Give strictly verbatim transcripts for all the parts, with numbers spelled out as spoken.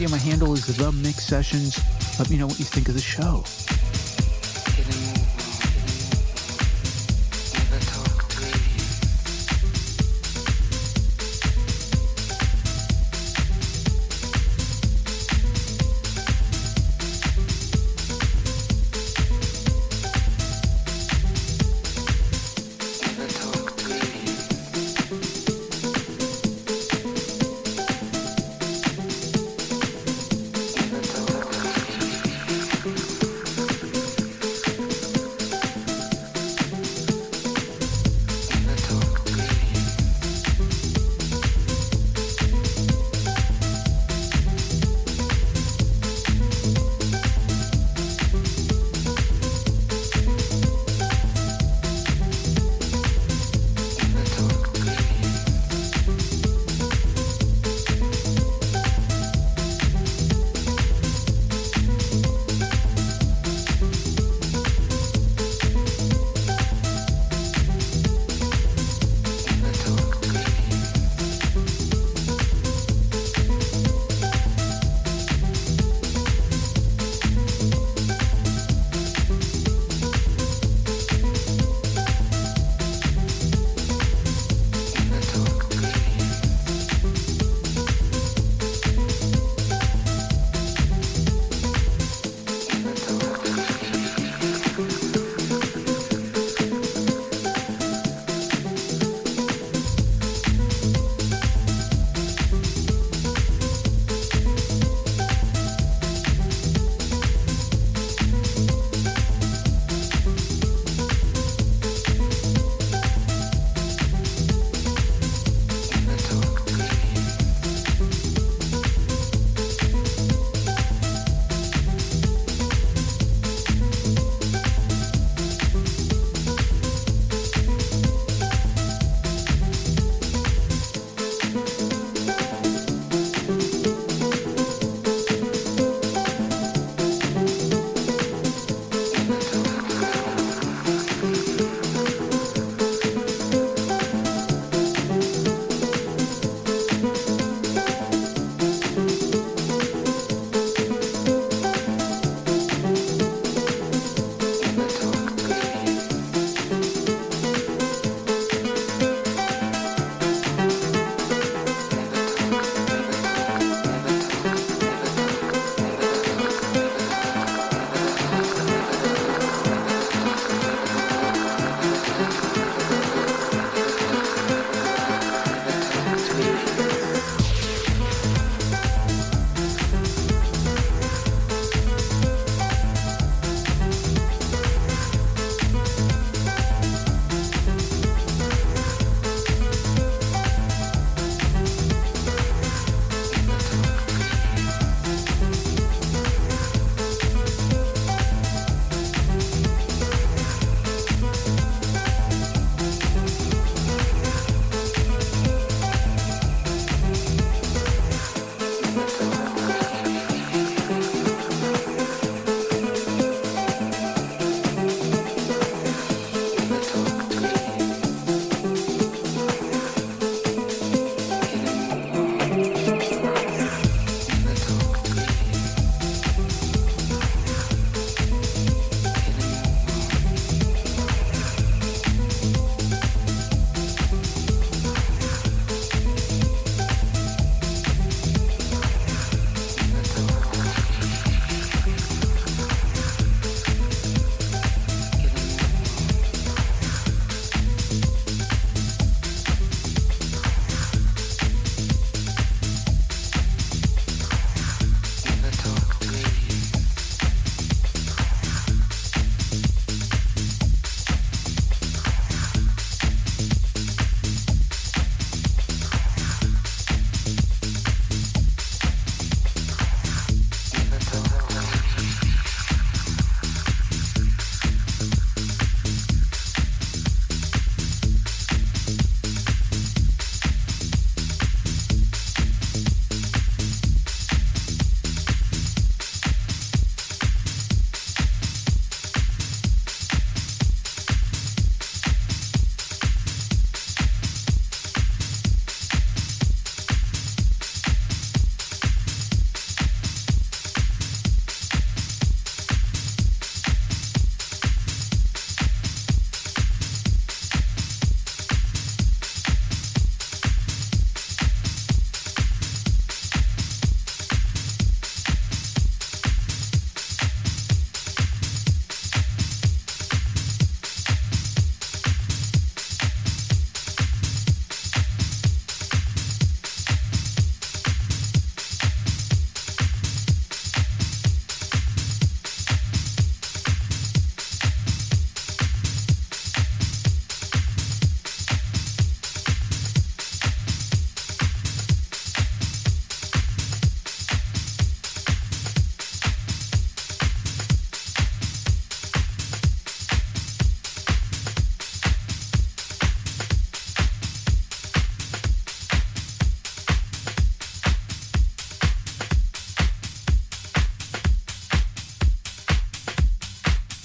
Yeah, my handle is The Mix Sessions. Let me know what you think of the show.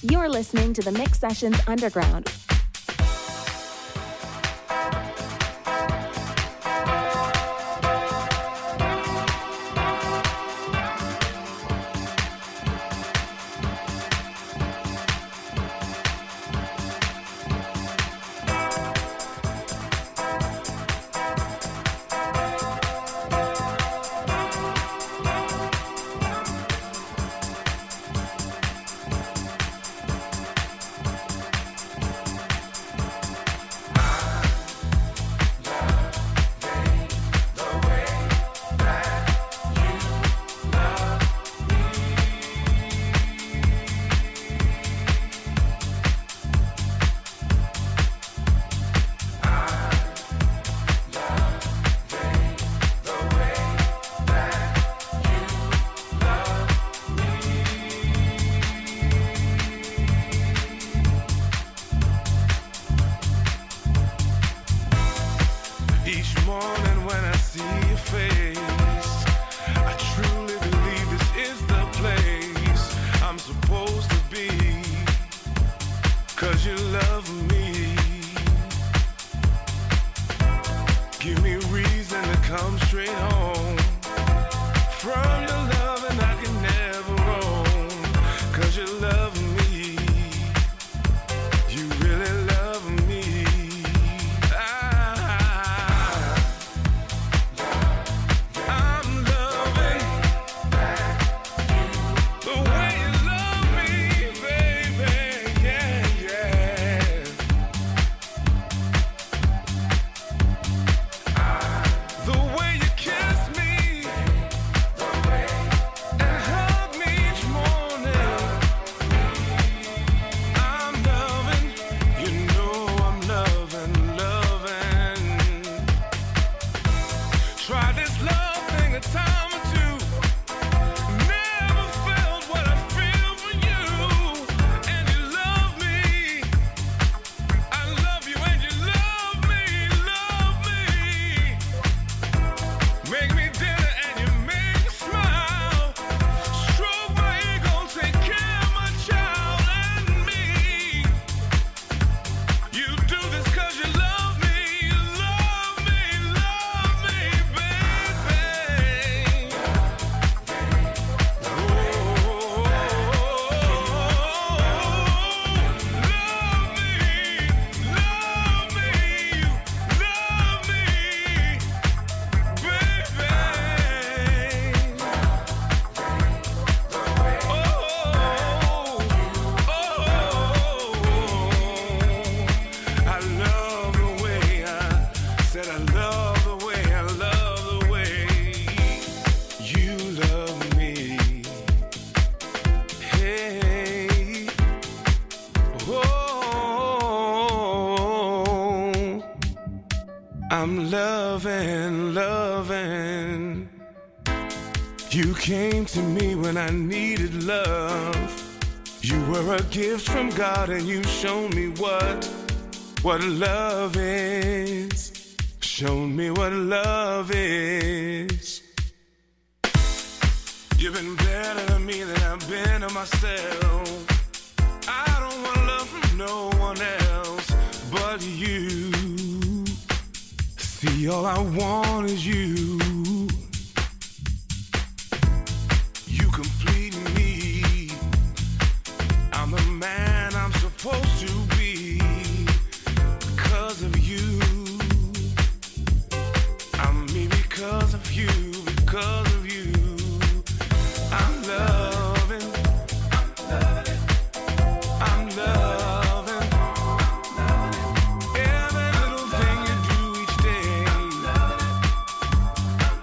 You're listening to the Mix Sessions Underground. I'm loving, loving. You came to me when I needed love. You were a gift from God and you showed me what, what love is. Showed me what love is. You've been better to me than I've been to myself. I don't want love from no one else but you. See, all I want is you. You complete me. I'm the man I'm supposed to be because of you. I'm me because of you, because of you. I'm loving, I'm loving, I'm loving every little thing you do each day.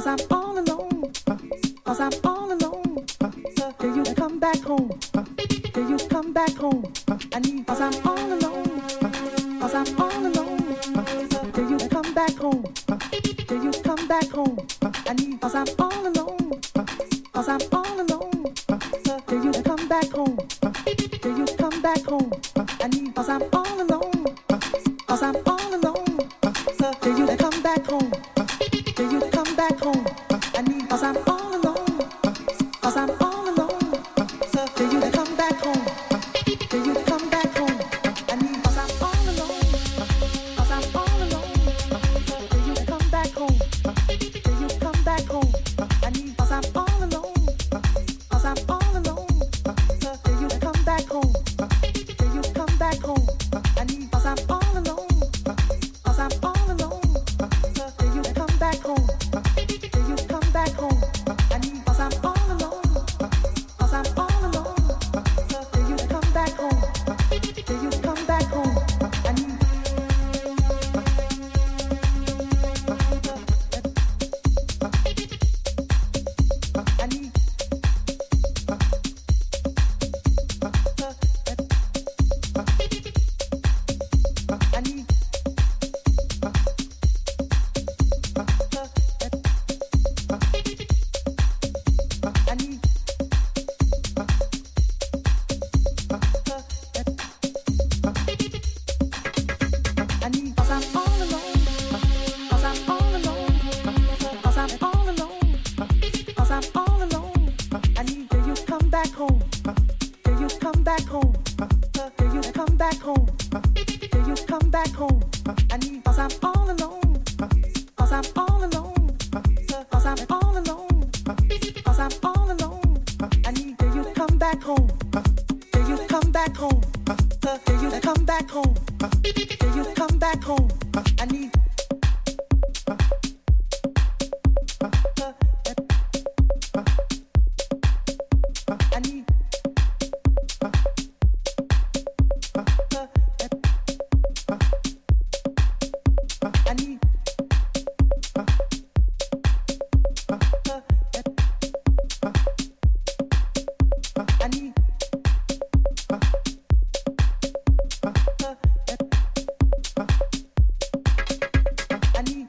Cause I'm all alone. Cause I'm all alone. Till you come back home. Till you come back home. I need. Cause I'm all alone. Cause I'm all alone. Till you come back home. Till you come back home. I need. Cause I'm all alone. Cause I'm all alone. Till you come back home. Till you come back home. I need. Cause I'm all alone. Cause I'm all alone. Till you come back home. Till you come back home. I need. Cause I'm all alone. Cause I'm all alone. Till you come back home. Till you come back home. I need. Cause I'm all alone. Cause I'm all alone. Till you come back home. Till you come back home. I need. Cause I'm all alone. Cause I'm all alone. Till you come back home. Till you come back home. I need. Cause I'm all alone. Cause I'm all alone. Till you come back home. Till you come back home. I need. Cause I'm all alone. Cause I'm all alone. Till you come back home. Till you come back home. I need. I need. I need. I need. I need. Cause I'm all alone. Cause I'm all alone. Cause I'm all alone. Cause I'm all alone. I need. Till you come back home. Till you come back home. Till you come back home. Till you come back home. I need. Cause I'm all alone. Cause I'm all alone. Cause I'm all alone. Cause I'm all alone. I need. Till you come back home. Till you come back home. Till you come back home. Till you come back home. I need. I need. I need. I need. I need.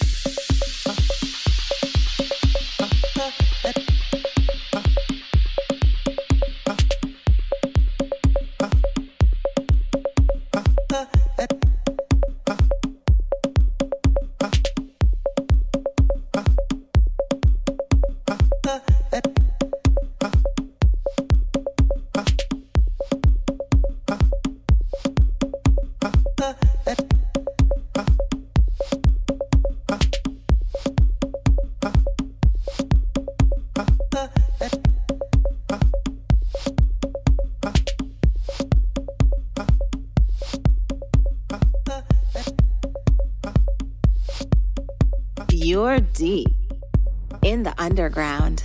You're deep in the underground.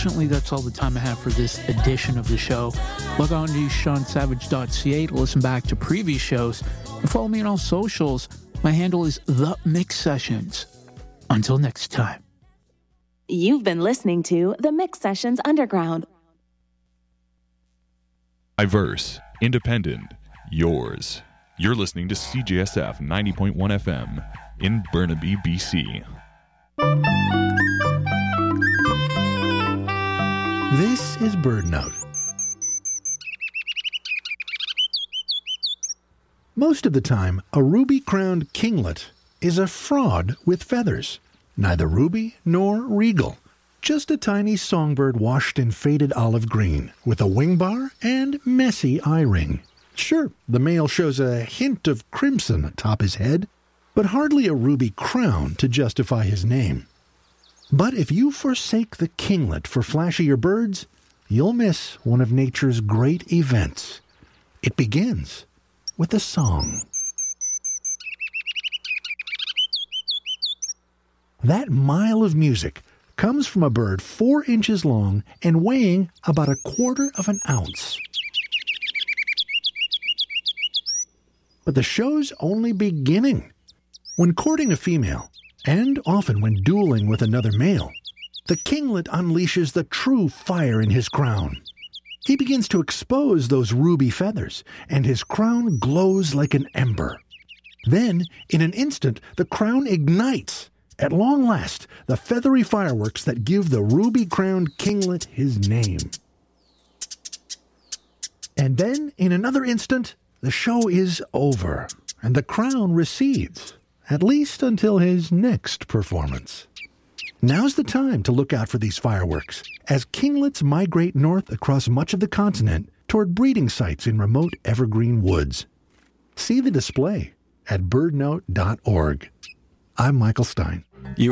unfortunately, that's all the time I have for this edition of the show. Log on to sean savage dot c a to listen back to previous shows and follow me on all socials. My handle is The Mix Sessions. Until next time. You've been listening to The Mix Sessions Underground. Diverse, independent, yours. You're listening to C J S F ninety point one F M in Burnaby, B C. This is Bird Note. Most of the time, a ruby-crowned kinglet is a fraud with feathers. Neither ruby nor regal. Just a tiny songbird washed in faded olive green, with a wing bar and messy eye ring. Sure, the male shows a hint of crimson atop his head, but hardly a ruby crown to justify his name. But if you forsake the kinglet for flashier birds, you'll miss one of nature's great events. It begins with a song. That mile of music comes from a bird four inches long and weighing about a quarter of an ounce. But the show's only beginning. When courting a female, and often when dueling with another male, the kinglet unleashes the true fire in his crown. He begins to expose those ruby feathers, and his crown glows like an ember. Then, in an instant, the crown ignites. At long last, the feathery fireworks that give the ruby-crowned kinglet his name. And then, in another instant, the show is over, and the crown recedes, at least until his next performance. Now's the time to look out for these fireworks, as kinglets migrate north across much of the continent toward breeding sites in remote evergreen woods. See the display at bird note dot org. I'm Michael Stein. You